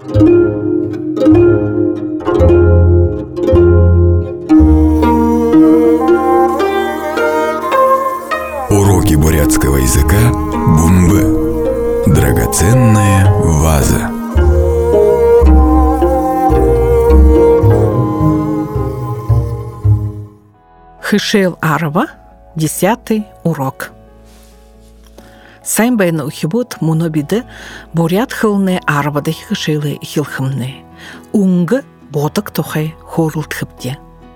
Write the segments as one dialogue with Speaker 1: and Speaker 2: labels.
Speaker 1: Уроки бурятского языка Бумбы. Драгоценная ваза.
Speaker 2: Хышел арва, 10 урок. Сайнбайны ухибут мунобиды бурят хылны арвады хышелы хилхымны. Уңгы ботық тухай хорылтхыпте.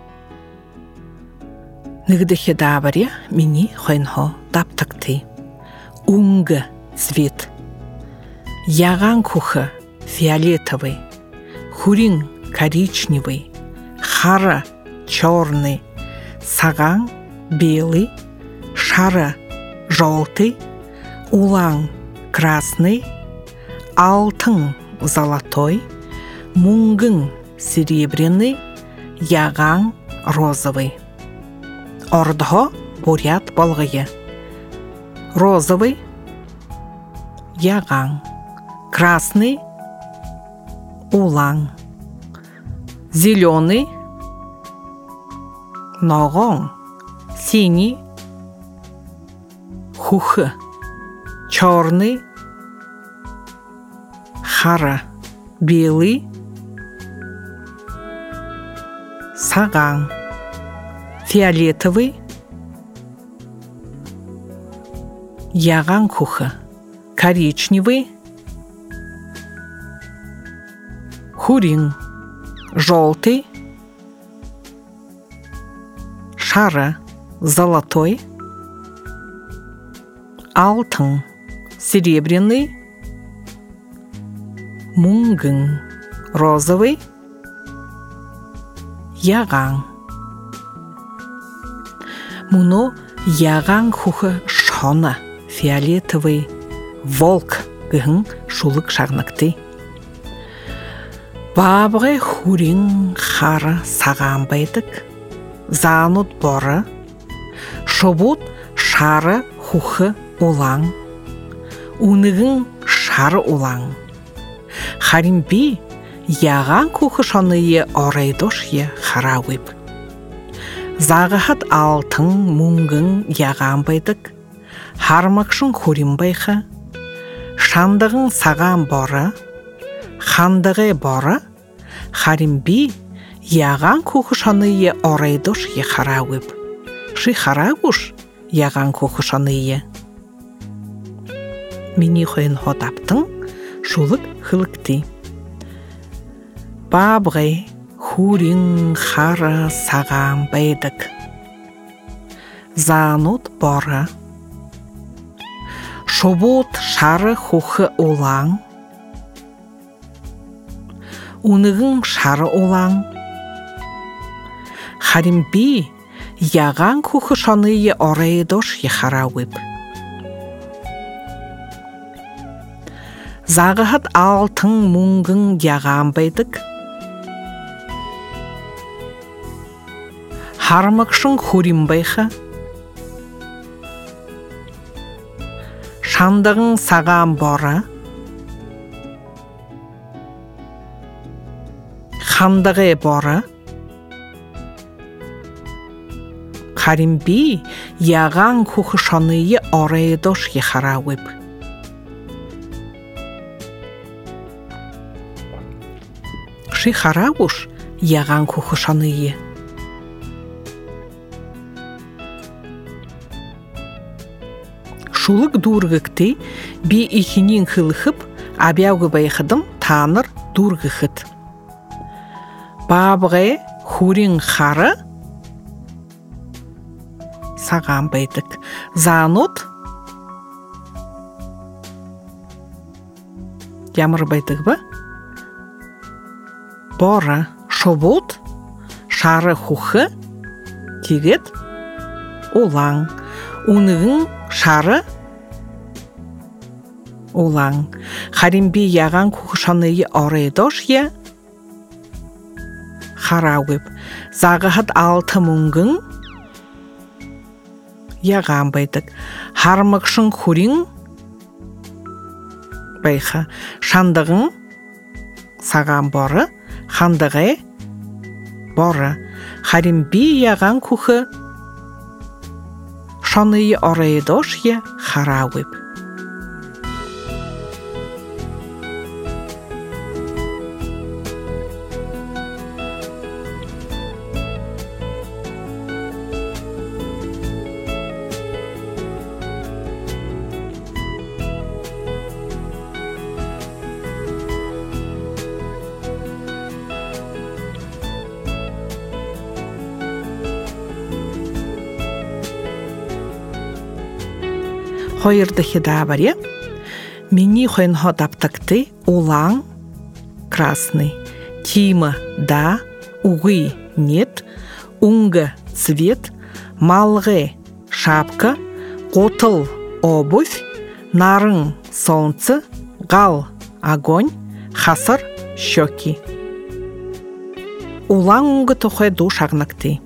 Speaker 2: Нигдыхе дабаре мини хойнхо таптыкты. Уңгы цвет. Яган кухы фиолетовый. Хурин коричневый. Хара черный. Саган белый. Шара желтый. Улан красный. Алтын золотой. Мунгын серебряный. Яган розовый. Ордхо бурят болгые. Розовый. Яган. Красный. Улан. Зеленый. Ногон. Синий. Хухы. Черный. Хара. Белый. Саган. Фиолетовый. Яган куха. Коричневый. Хурин. Желтый. Шара. Золотой. Алтын. Серебряный. Мунгын. Розовый. Яган. Муно яган хухы шона. Фиолетовый. Волк. Гын шулык шарныкты. Бабғы хурин хара саған байдык. Занут бора. Шобут шары хухы улан. Уныгын шары улан. Харимби яган кухы шоные орайдошье харауып. Зағыхат алтын мунгын яган байдык. Хармакшын хурин байха. Шандығын саған бора. Хандығы бора. Харимби яган кухы шоные орайдошье харауып. Ши харауш яган кухы шоные. Мини хойын хотаптың шулык хылыкты. Бабғай хурин хара саған байдык. Занут бора. Шобут шары хухы улан. Уныгын шары улан. Харимби яган кухы шоные орайдош ехарауып. Зағыхат алтын мунгын яган байдык. Хармакшын хурин байха. Шандығын саған бора. Хандығы бора. Харимби яган кухы шоные орайдош ехарауып. Ши харауш яган кухы шоные. Шулык дургыкты би ихинин хылыхып абяуғы байхыдым таныр дургыхыт. Бабғы хурин хары саған байдык. Занут ямыр байдык ба? Бора шобут шары хухы тегет улан. Уныгын шары улан. Харимби яган кухы шоные орайдош харауып. Зағыхат алты мунгын яган байдык. Хармакшын хурин байха. Шандығын саған боры, хандығы боры. Харимби яған күхі, шоныйы орайы дошье харауып. Хойырдығы да бар, мені хойынға таптақты улаң красный, тима да, уғы нет, унга цвет, малғы шапка, қотыл обувь, нарың солнце, гал огонь, хасар щеки. Улаң унга тұхай ду шағнакты.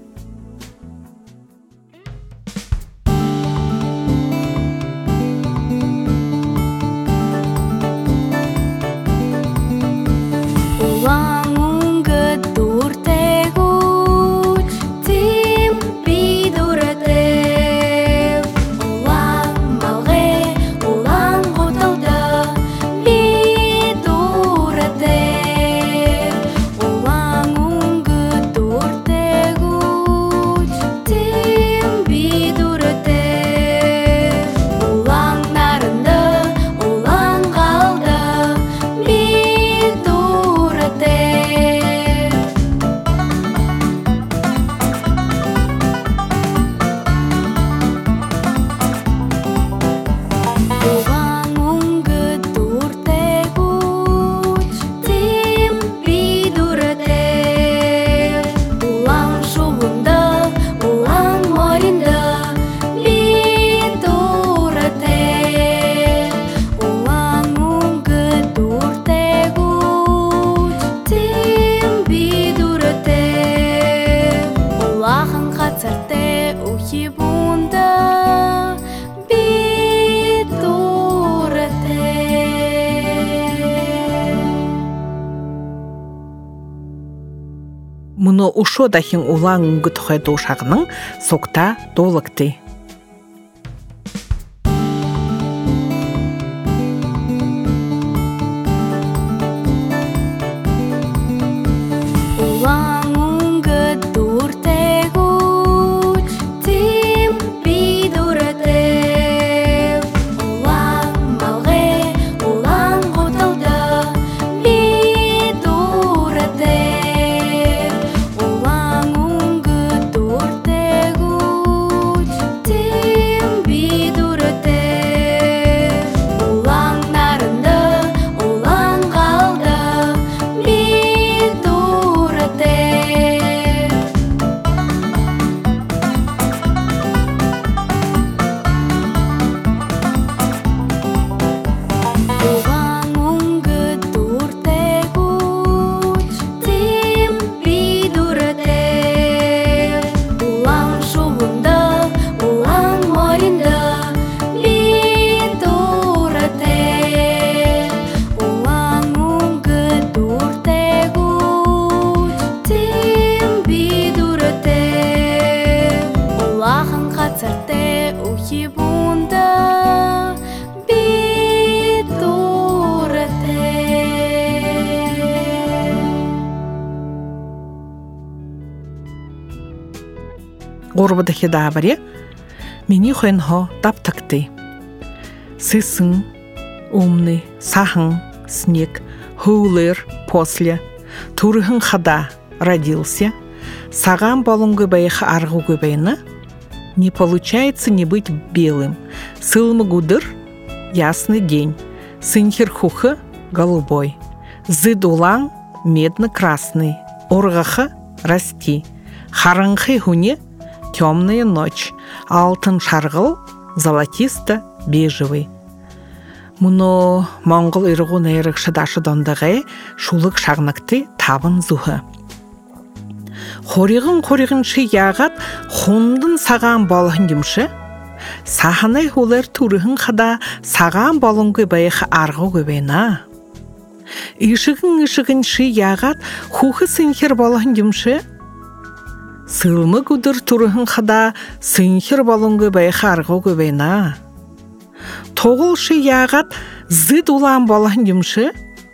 Speaker 2: Мұны ұшо дахин улаң үңгі тұхай дошағының соқта долықты. Горбадахи дабаре, мені хойнхо таптакты. Сысын, умный, сахын, снег, хулыр, после, турыхын хада родился, саган болунгы байха аргугы байна, не получается не быть белым. Сылмы гудыр, ясный день, сынхир хуха, голубой, зыд улан, медно-красный, оргаха, расти, харынхы хуне, темная ночь, алтын шарғыл, золотисто-бежевый. Мұны Моңғол ирғын айрықшы дашыдандығы шулық шағнакты табын зұхы. Қорығын шы яғат хундын саған балығын демші, саханай хулар турығын қада саған балыңғы байықы арғы көбейна. Ишігін ши яғат хухы сынхер балын демші. Сылмы күдір тұрығын қада сынхер балыңғы байқа арғы көбейна. Тоғыл ши яғат зыд улан балын демші.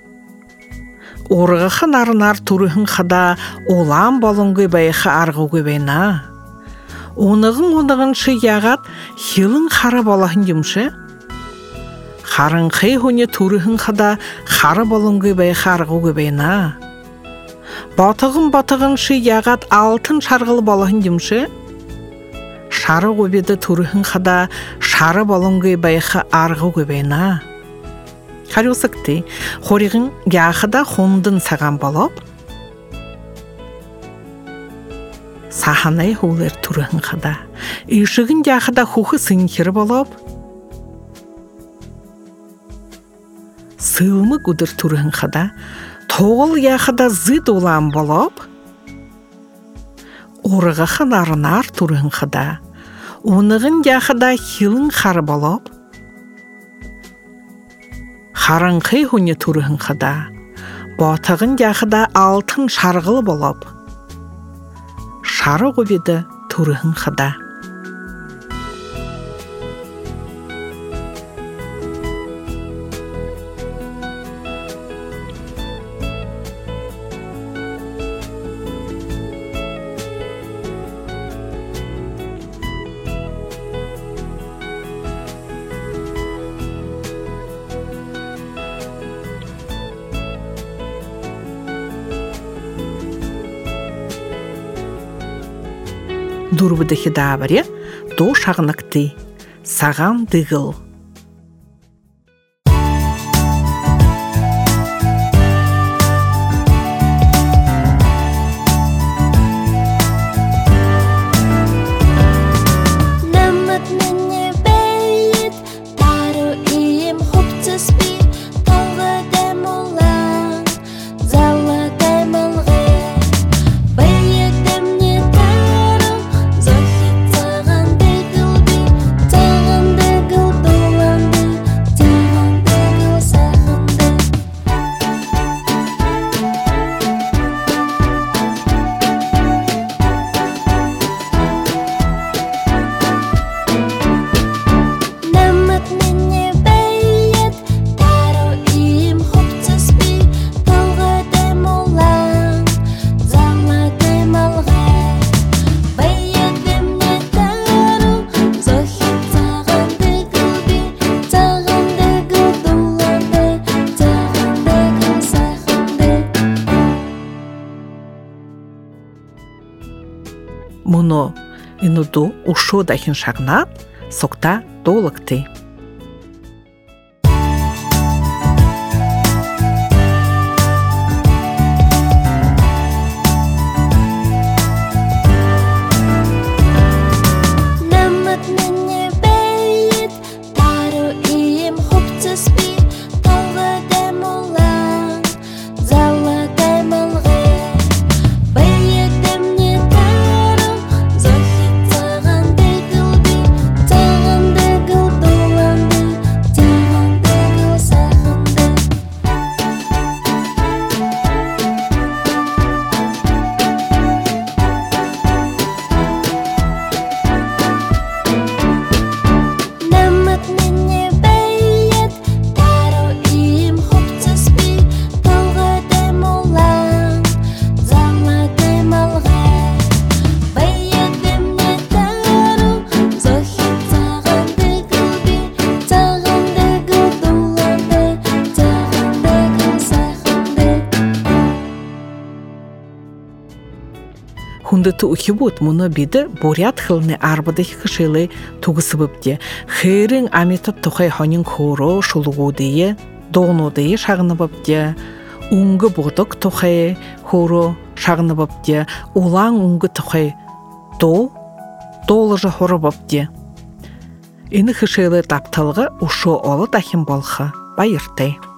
Speaker 2: Орғықын арынар тұрығын қада олан балыңғы байқа арғы көбейна. Онығын ши яғат хилын қара балын демші. Қарын қай хөне тұрығын қада қары балыңғы байқа арғы көбейна. Батығын ши яғат алтын шарғыл балығын демші. Шары көбеді тұрығын қада шары балыңғы байқа арғы көбейна. Қариосықты, қорығын яғыда хондын саған балап. Саханай хулер тұрығын қада. Ишігін яғыда хухы сынхері балап. Сылмы күдір тұрығын қада. Тоғыл яғыда зыд олан балап. Орғықын арынар тұрығын қада. Онығын яғыда хилын қары балап. Қарын қай хөне тұрығын қада. Батығын яғыда алтын шарғыл балап. Шары көбеді тұрығын қада. Дұрбыдығы дабыры, до шағынықты, саған дығыл. Мұны инуду ушо дахин шагнат, сокта долыкты. Хундыты ухибут мұны биді борят хылны арбадығы кішелі туғысы біпте. Херін аметат тұқай ханин қору шулуғудығы, доғнудығы шағыны біпте. Уңғы бұдық тұқай қору шағыны біпте. Улаң уңғы тұқай долыжы хору біпте. Іні кішелі тапталғы ұшу олы дахин болғы байыртай.